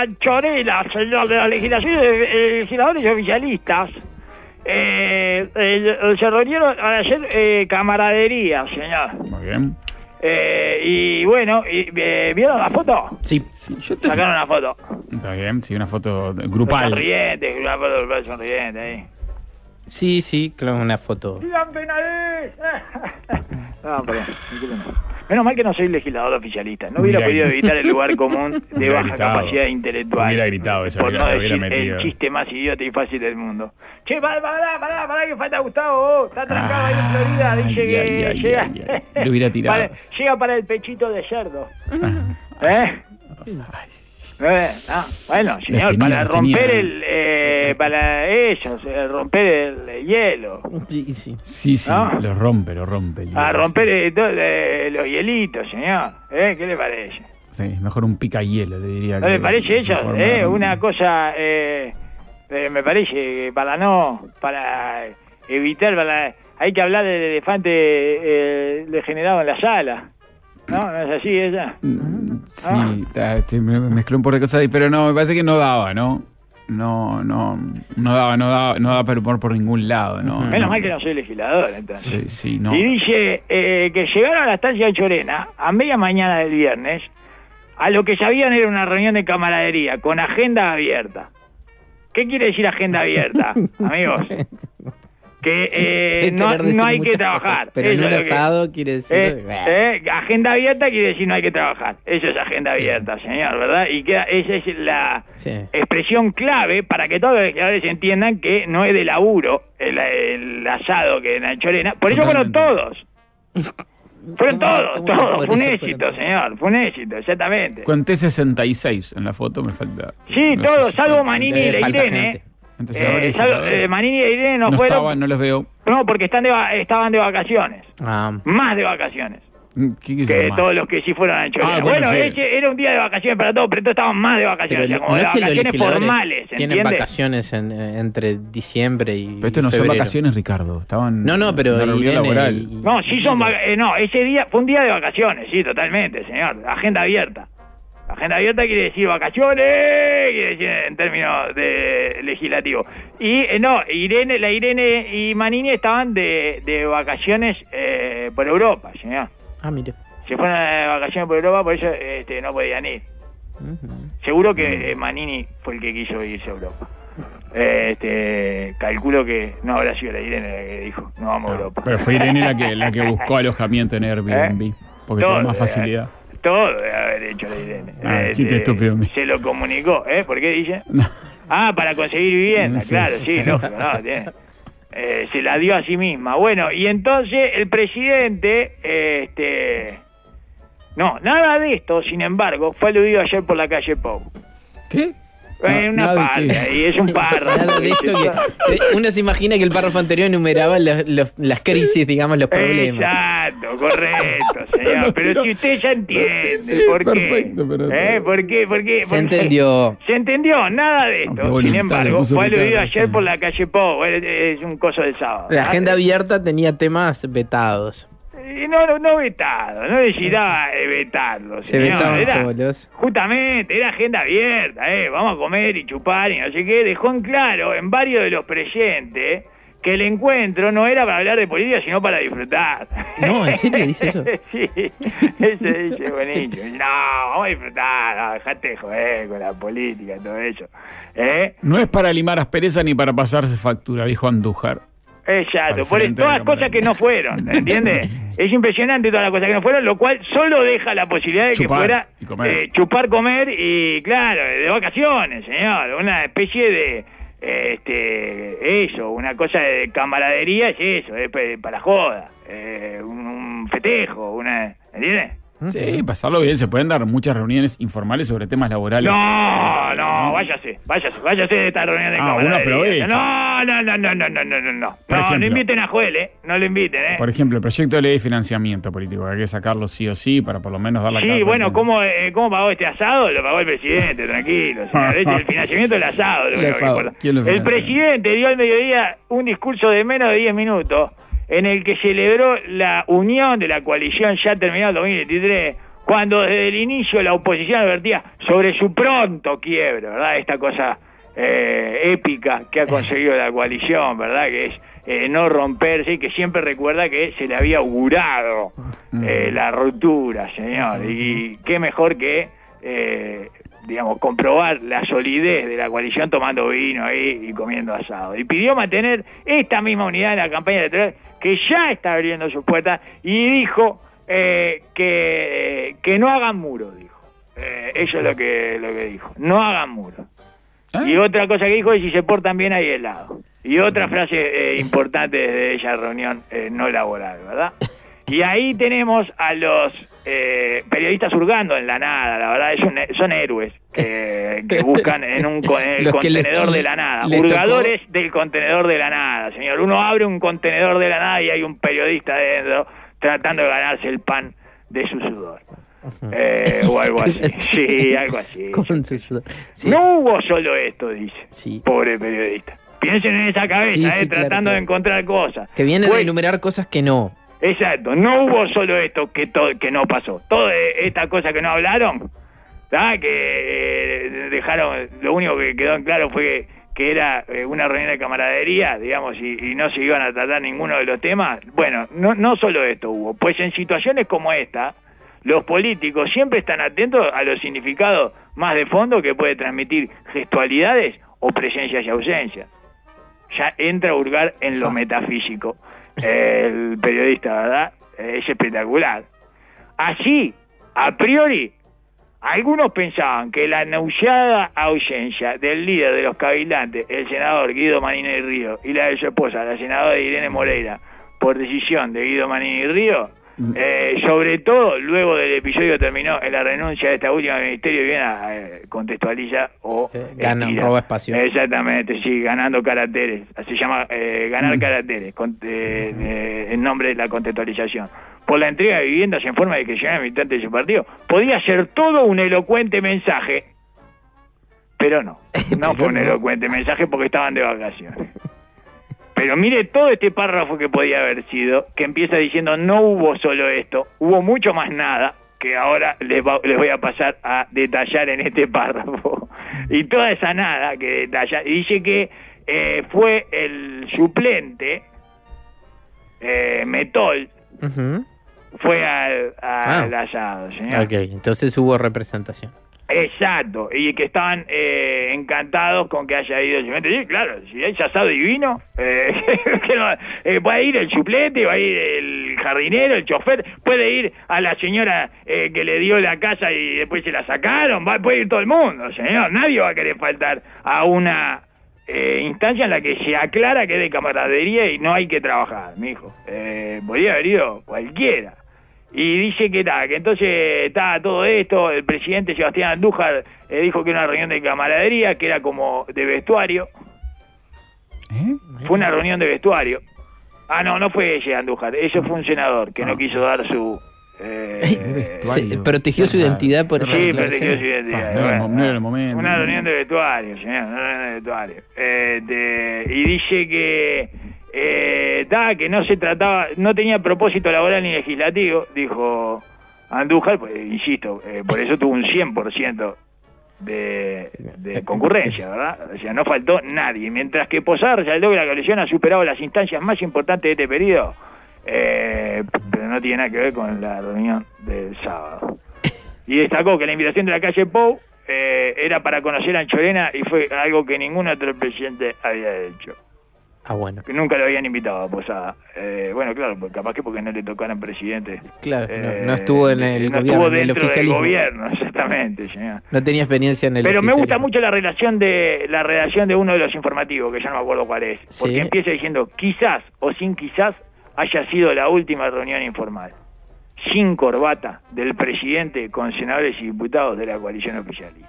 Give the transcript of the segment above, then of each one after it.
Anchorena, señor de la legislación, legisladores y oficialistas. Se reunieron a hacer camaradería, señor. Muy bien. Y bueno, ¿vieron la foto? Sí. Sacaron una foto. Está bien, sí, una foto grupal. Sonriente, una foto grupal sonriente ahí. Sí, claro, una foto. ¡Sigan Penades! No, perdón, discúlpenme. Menos mal que no soy legislador oficialista. No hubiera podido evitar el lugar común de baja capacidad intelectual. Hubiera gritado eso, por no hubiera decir metido. el chiste más idiota y fácil del mundo. Che, pará, que falta Gustavo. Está trancado ahí en Florida. Dice que llega. Lo hubiera tirado. Llega para el pechito de cerdo. Bueno, señor, para romper para eso, romper el hielo. Sí, ¿no? Lo rompe. A romper los hielitos, señor. ¿Qué le parece? Sí, mejor un picahielo, le diría. ¿No le parece eso? Una cosa, me parece que para evitar, hay que hablar del elefante degenerado en la sala. ¿No es así ella? Sí, me mezcló un par de cosas ahí, pero no, me parece que no daba, ¿no? No daba para humor por ningún lado, ¿no? Menos mal que no soy legislador, entonces. Sí, no. Y dice que llegaron a la estancia de Anchorena a media mañana del viernes, a lo que sabían era una reunión de camaradería, con agenda abierta. ¿Qué quiere decir agenda abierta, amigos? Que no hay que trabajar. Cosas, pero en un asado quiere decir... agenda abierta quiere decir no hay que trabajar. Eso es agenda abierta, señor, ¿verdad? Y esa es la expresión clave para que todos los legisladores entiendan que no es de laburo el asado que en Anchorena. Por eso fueron todos. Fueron todos. Fue un éxito, señor. Fue un éxito, exactamente. Conté 66 en la foto, me falta. Sí, no todos, sé salvo Manini y la Irene. Manini y Irene no fueron. Estaban, no los veo. No, porque estaban de vacaciones. Más de vacaciones. Que más? Todos los que sí fueron a Anchorena. Bueno, sí. Era un día de vacaciones para todos, pero todos estaban más de vacaciones. Pero como de vacaciones formales, tienen ¿entiende? vacaciones entre diciembre y Pero esto no febrero. son vacaciones, Ricardo. Estaban pero en una reunión laboral. No, sí son no, ese día fue un día de vacaciones, sí, totalmente, señor. Agenda abierta. Agenda abierta quiere decir vacaciones, quiere decir en términos de legislativo. Y la Irene y Manini estaban de vacaciones por Europa, señor. Mire. Se fueron de vacaciones por Europa, por eso no podían ir. Seguro que Manini fue el que quiso irse a Europa. Calculo que no habrá sido la Irene la que dijo, no vamos a Europa. Pero fue Irene la que buscó alojamiento en Airbnb, porque tuvo más facilidad. Todo debe haber hecho la Irene. Chiste estúpido. Se lo comunicó, ¿por qué dice? No. Para conseguir vivienda, claro, sí, lógico, tiene. Se la dio a sí misma. Bueno, y entonces el presidente, no, nada de esto, sin embargo, fue aludido ayer por la calle Pou. ¿Qué? Una parte, y es un párrafo. Nada de esto que uno se imagina que el párrafo anterior enumeraba las crisis, digamos, los problemas. Exacto, correcto, señor. Pero si usted ya entiende, ¿por qué? Perfecto, pero ¿Por qué? Se entendió. Se entendió, nada de esto. Sin embargo, fue aludido ayer por la calle Pou. Es un coso del sábado. La agenda abierta tenía temas vetados. Y no vetado, no necesitaba vetarlo. Se vetaban solos. Justamente, era agenda abierta, vamos a comer y chupar y no sé qué. Dejó en claro en varios de los presentes que el encuentro no era para hablar de política, sino para disfrutar. No, ¿en serio dice eso? Sí, ese dice buenísimo. No, vamos a disfrutar, no, dejate de joder con la política y todo eso. No es para limar aspereza ni para pasarse factura, dijo Andújar. Exacto, por todas las cosas que no fueron, ¿entiendes? Es impresionante todas las cosas que no fueron, lo cual solo deja la posibilidad de chupar, que fuera chupar, comer y, claro, de vacaciones, señor, una especie de, eso, una cosa de camaradería, es eso, para joda, un festejo, ¿entiendes? Sí, pasarlo bien, se pueden dar muchas reuniones informales sobre temas laborales. No, váyase de esta reunión de camaradería. Uno aprovecha. No inviten a Joel, no lo inviten, Por ejemplo, el proyecto de ley de financiamiento político, que hay que sacarlo sí o sí para por lo menos dar la cara. Sí, bueno, ¿cómo pagó este asado? Lo pagó el presidente, tranquilo, señor. El financiamiento del asado, lo único que importa. El presidente dio al mediodía un discurso de menos de 10 minutos en el que celebró la unión de la coalición ya terminada el 2023 cuando desde el inicio la oposición advertía sobre su pronto quiebre, ¿verdad? Esta cosa épica que ha conseguido la coalición, ¿verdad? Que es no romperse, y que siempre recuerda que se le había augurado la ruptura, señor. Y qué mejor que, digamos, comprobar la solidez de la coalición tomando vino ahí y comiendo asado. Y pidió mantener esta misma unidad en la campaña electoral, que ya está abriendo sus puertas, y dijo que no hagan muro, dijo. Eso es lo que dijo, no hagan muro. Y otra cosa que dijo es: si se portan bien hay helado. Y otra frase importante de esa reunión no laboral, ¿verdad? Y ahí tenemos a los periodistas hurgando en la nada, la verdad, son héroes que buscan en el contenedor de la nada, hurgadores del contenedor de la nada, señor. Uno abre un contenedor de la nada y hay un periodista dentro tratando de ganarse el pan de su sudor. O algo así. Sí, algo así. Con su sudor. Sí. No hubo solo esto, dice. Sí. Pobre periodista. Piensen en esa cabeza, sí, tratando de encontrar cosas. Que viene de enumerar cosas que no. Exacto, no hubo solo esto que no pasó. Toda esta cosa que no hablaron, ¿verdad? Que dejaron, lo único que quedó en claro fue que era una reunión de camaradería, digamos, y no se iban a tratar ninguno de los temas. Bueno, no solo esto hubo, pues en situaciones como esta, los políticos siempre están atentos a los significados más de fondo que puede transmitir gestualidades o presencias y ausencias. Ya entra a hurgar en lo metafísico. El periodista, ¿verdad? Es espectacular. Así, a priori, algunos pensaban que la anunciada ausencia del líder de los cabildantes, el senador Guido Manini Río, y la de su esposa, la senadora Irene Moreira, por decisión de Guido Manini Río, sobre todo luego del episodio que terminó en la renuncia de esta última del Ministerio de Vivienda, contextualiza o roba espacio. Exactamente, sí, ganando caracteres. Se llama ganar caracteres, en nombre de la contextualización. Por la entrega de viviendas en forma discrecional a militantes de su partido. Podía ser todo un elocuente mensaje, pero no fue un elocuente mensaje porque estaban de vacaciones. Pero mire todo este párrafo que podía haber sido, que empieza diciendo: no hubo solo esto, hubo mucho más nada, que ahora les voy a pasar a detallar en este párrafo. Y toda esa nada que detalla, y dice que fue el suplente, Metol, fue al asado, señor. Ok, entonces hubo representación. Exacto, y que estaban encantados con que haya ido el suplente. Sí, claro, si hay asado divino, va a ir el suplente, va a ir el jardinero, el chofer, puede ir a la señora que le dio la casa y después se la sacaron, puede ir todo el mundo, señor. Nadie va a querer faltar a una instancia en la que se aclara que es de camaradería y no hay que trabajar, mijo. Podría haber ido cualquiera. Y dice que entonces estaba todo esto, el presidente Sebastián Andújar dijo que era una reunión de camaradería, que era como de vestuario. Fue una reunión de vestuario. No fue ese Andújar, ese fue un senador que no quiso dar su... protegió su identidad por eso. Sí, protegió su identidad. No era el momento. Una reunión de vestuario, señor, una reunión de vestuario. Y dice que no se trataba, no tenía propósito laboral ni legislativo, dijo Andújar, pues, insisto, por eso tuvo un 100% de concurrencia, ¿verdad? O sea, no faltó nadie, mientras que Posada resaltó que la coalición ha superado las instancias más importantes de este periodo, pero no tiene nada que ver con la reunión del sábado. Y destacó que la invitación de la calle Pou era para conocer a Anchorena y fue algo que ningún otro presidente había hecho. Bueno. Que nunca lo habían invitado a Posada. Bueno, claro, capaz que porque no le tocaran presidente. Claro, no estuvo en el no gobierno, estuvo en el dentro del oficialismo. gobierno, exactamente, señor. No tenía experiencia en el Pero me oficialismo. gusta mucho la redacción de uno de los informativos, que ya no me acuerdo cuál es. Porque empieza diciendo: quizás o sin quizás haya sido la última reunión informal, sin corbata, del presidente con senadores y diputados de la coalición oficialista.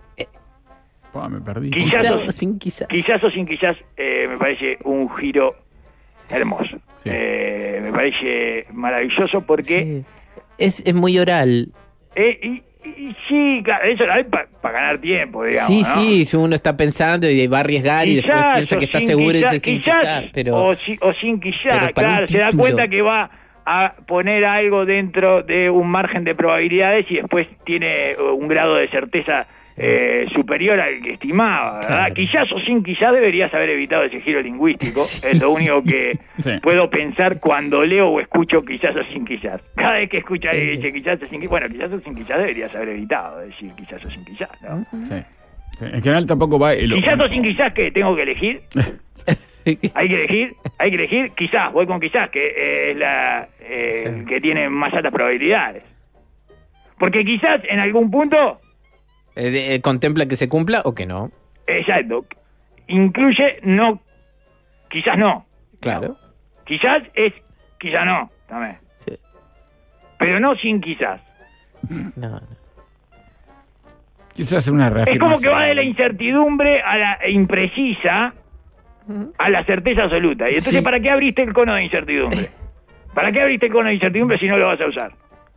Me perdí. Quizás o sin quizás. Quizás o sin quizás, me parece un giro hermoso. Sí. Me parece maravilloso porque... Sí. Es muy oral. Y sí, claro, eso es para ganar tiempo, digamos. Sí, ¿no? sí, uno está pensando y va a arriesgar y después piensa que está seguro y dice sin quizás, pero... O sin quizás, claro, se da cuenta que va a poner algo dentro de un margen de probabilidades y después tiene un grado de certeza superior al que estimaba, ¿verdad? Claro. Quizás o sin quizás deberías haber evitado ese giro lingüístico. Es lo único que puedo pensar cuando leo o escucho quizás o sin quizás. Cada vez que escucho alguien que dice quizás o sin quizás, bueno, quizás o sin quizás deberías haber evitado decir quizás o sin quizás, ¿no? Sí. Sí. En general tampoco va... Quizás o sin quizás, ¿qué? ¿Tengo que elegir? ¿Hay que elegir? Quizás, voy con quizás, que es la que tiene más altas probabilidades. Porque quizás en algún punto... ¿Contempla que se cumpla o que no? Exacto. Incluye no, quizás no. Claro. Quizás es, quizás no, también. Sí. Pero no sin quizás. No. Quizás hacer una Es reafirmación. como que va de la incertidumbre a la imprecisa a la certeza absoluta. Y entonces, Sí. ¿para qué abriste el cono de incertidumbre? ¿Para qué abriste el cono de incertidumbre si no lo vas a usar?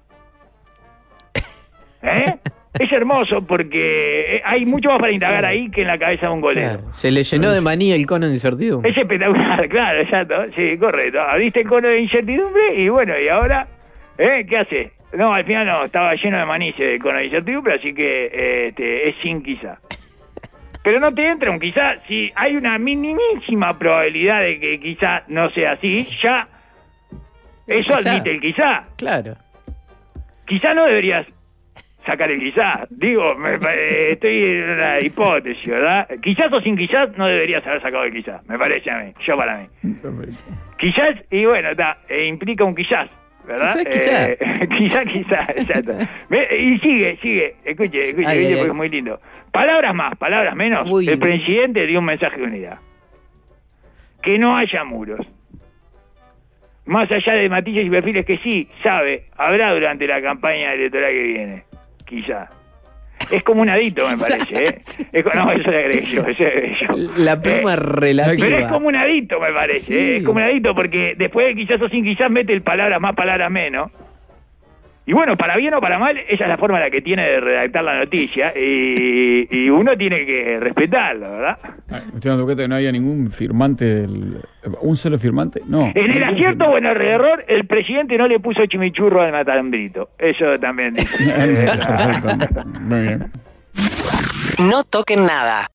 Es hermoso porque hay mucho más para indagar ahí que en la cabeza de un golero. Claro. Se le llenó de manía el cono de incertidumbre. Es espectacular, claro, exacto. Sí, correcto. Abriste el cono de incertidumbre y bueno, ¿y ahora? ¿Qué haces? No, al final no, estaba lleno de manices el cono de incertidumbre, así que es sin quizá. Pero no te entra un quizá. Si hay una minimísima probabilidad de que quizá no sea así, ya eso Quizá. admite el quizá. Claro. Quizá no deberías sacar el quizás. Digo, estoy en una hipótesis, ¿verdad? Quizás o sin quizás no deberías haber sacado el quizás, me parece a mí, yo para mí. Quizás, y bueno, implica un quizás, ¿verdad? Quizás, exacto. Y sigue, escuche, porque es muy lindo. Palabras más, palabras menos. Uy. El presidente dio un mensaje de unidad. Que no haya muros. Más allá de matices y perfiles que sí, habrá durante la campaña electoral que viene. Quizá. Es como un adito, me parece, no, eso le agregué yo, La pluma relativa. Pero es como un adito, me parece, Sí. es como un adito, porque después de quizás o sin quizás mete el palabras más, palabras menos. Y bueno, para bien o para mal, esa es la forma la que tiene de redactar la noticia, y uno tiene que respetarlo, ¿verdad? Usted no toca que no haya ningún firmante ¿un solo firmante? No. En el acierto o en el error, el presidente no le puso chimichurro al matambrito. Eso también dice. Perfecto. Muy bien. No toquen nada.